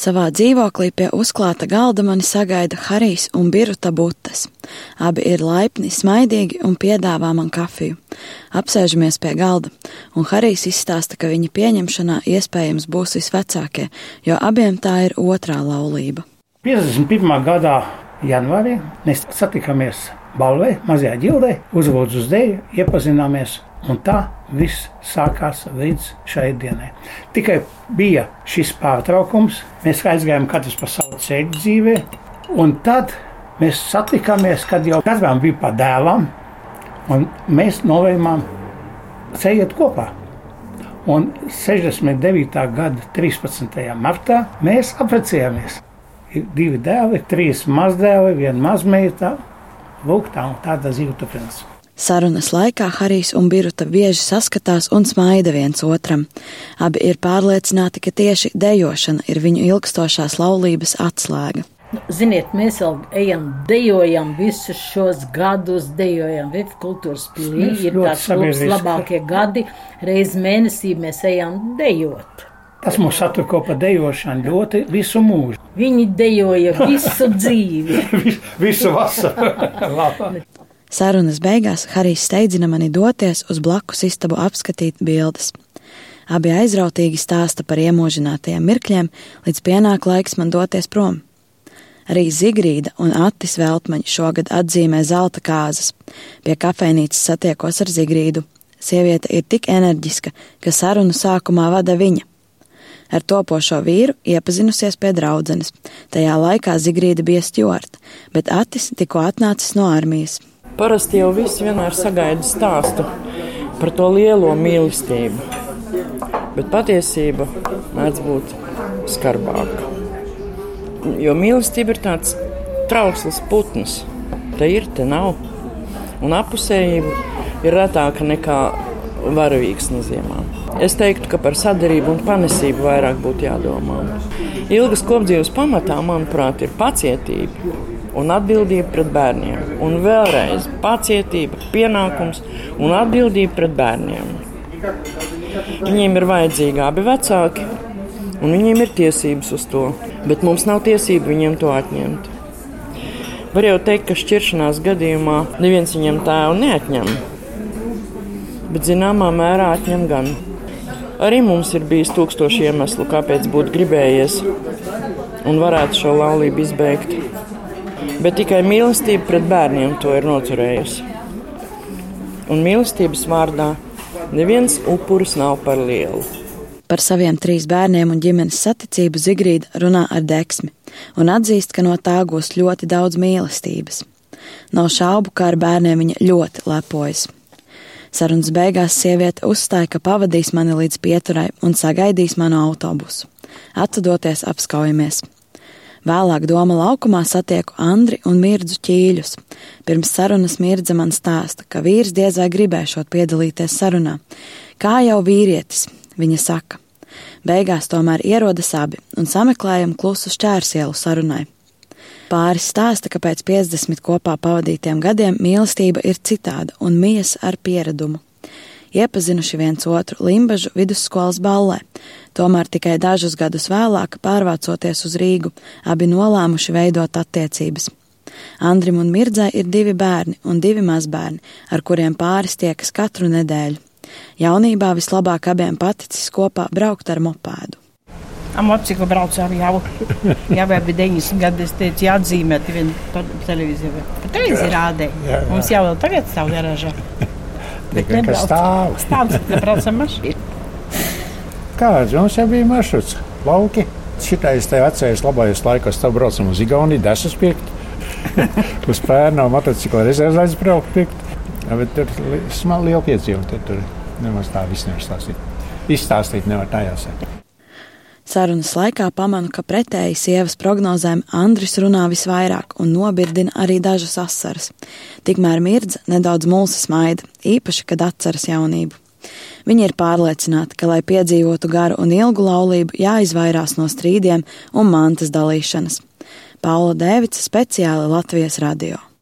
Savā dzīvoklī pie uzklāta galda mani sagaida Harijs un Biruta Butes. Abi ir laipni, smaidīgi un piedāvā man kafiju. Apsēžamies pie galda, un Harijs izstāsta, ka viņa pieņemšanā iespējams būs visvecākie, jo abiem tā ir otrā laulība. 51. gadā janvārī mēs satikāmies Balvē, mazajā ģildē, uzlūdzu uz deju, iepazināmies, un tā viss sākās līdz šai dienai. Tikai bija šis pārtraukums, mēs aizgājām katrs pa savu ceļu dzīvē, un tad mēs satikāmies, kad jau katram bija pa dēlam, un mēs nolēmām ceļot kopā. Un 69. gada 13. martā mēs apprecējāmies. Ir 2 dēli, 3 mazdēli, 1 mazmeita. Lūk, tāda dzīve turpinās. Sarunas laikā Harijs un Biruta bieži saskatās un smaida viens otram. Abi ir pārliecināti, ka tieši dejošana ir viņu ilgstošās laulības atslēga. Ziniet, mēs vēl dejojam visus šos gadus, dejojam VF kultūras pilī, ir tāds klubs labākie gadi, reiz mēnesī mēs ejam dejot. Tas mūs satur kopā dejošanu ļoti visu mūžu. Viņi dejoja visu dzīvi. Visu vasaru. Sarunas beigās Harijs steidzina mani doties uz blakus istabu apskatīt bildes. Abi aizrautīgi stāsta par iemūžinātajiem mirkļiem, līdz pienāk laiks man doties prom. Arī Zigrīda un Attis Veltmaņi šogad atzīmē zelta kāzas. Pie kafejnīcas satiekos ar Zigrīdu. Sieviete ir tik enerģiska, ka sarunu sākumā vada viņa. Ar topošo vīru iepazinusies pie draudzenes. Tajā laikā Zigrīda bija stjuarta, bet Attis tikko atnācis no armijas. Parasti jau viss vienmēr sagaida stāstu par to lielo mīlestību, bet patiesība mēdz būt skarbāka. Jo mīlestība ir tāds trauksls putns, te ir, te nav, un apusējība ir retāka nekā varavīksne ziemā. Es teiktu, ka par sadarību un panesību vairāk būtu jādomā. Ilgas kopdzīves pamatā, manuprāt, ir pacietība un atbildība pret bērniem. Un vēlreiz pacietība, pienākums un atbildība pret bērniem. Viņiem ir vajadzīgi abi vecāki, un viņiem ir tiesības uz to, bet mums nav tiesība viņiem to atņemt. Var jau teikt, ka šķiršanās gadījumā neviens viņiem tēvu neatņem, bet zināmā mērā atņem gan. Arī mums ir bijis 1000 iemeslu, kāpēc būtu gribējies un varētu šo laulību izbeigt. Bet tikai mīlestība pret bērniem to ir noturējusi. Un mīlestības vārdā neviens upuris nav par lielu. Par saviem 3 bērniem un ģimenes saticību Zigrīda runā ar deksmi un atzīst, ka no tā gūst ļoti daudz mīlestības. Nav šaubu, ka ar bērniem viņa ļoti lepojas. Sarunas beigās sieviete uzstāja, ka pavadīs mani līdz pieturai un sagaidīs manu autobusu. Atvadoties apskaujamies. Vēlāk Doma laukumā satieku Andri un Mirdzu Ķīļus. Pirms sarunas Mirdza man stāsta, ka vīrs diez vai gribēšot piedalīties sarunā. Kā jau vīrietis, viņa saka. Beigās tomēr ierodas abi un sameklējam klusu šķērsielu sarunai. Pāris stāsta, ka pēc 50 kopā pavadītiem gadiem mīlestība ir citāda un mijas ar pieredumu. Iepazinuši viens otru Limbažu vidusskolas ballē, tomēr tikai dažus gadus vēlāk, pārvācoties uz Rīgu, abi nolēmuši veidot attiecības. Andrim un Mirdzai ir 2 bērni un 2 mazbērni, ar kuriem pāris tiekas katru nedēļu. Jaunībā vislabāk abiem paticis kopā braukt ar mopēdu. Motociklu braucu arī jau bija 90 gadi, es teicu, jāatzīmēt vienu televīziju. Pa televīziju rādēja. Mums jau vēl tagad stāv garāžā. Bet nebrauc. Stāv, nebraucam mašīnu. Kāds? Mums jau bija maršruts. Lauki. Šitais te atceries labajos laikos, tā braucam uz Igauniju, desas pirkt. Uz Pērnu motocikla rezervāts braukt pirkt. Bet tur liela piedzīve, tur nemaz tā viss nevar stāstīt. Izstāstīt nevar tā jāsaka. Sarunas laikā pamanu, ka pretēji sievas prognozēm Andris runā visvairāk un nobirdina arī dažas asaras. Tikmēr Mirdza nedaudz mulsi smaida, īpaši, kad atceras jaunību. Viņi ir pārliecināti, ka, lai piedzīvotu garu un ilgu laulību, jāizvairās no strīdiem un mantas dalīšanas. Paula Dēvica, speciāli Latvijas radio.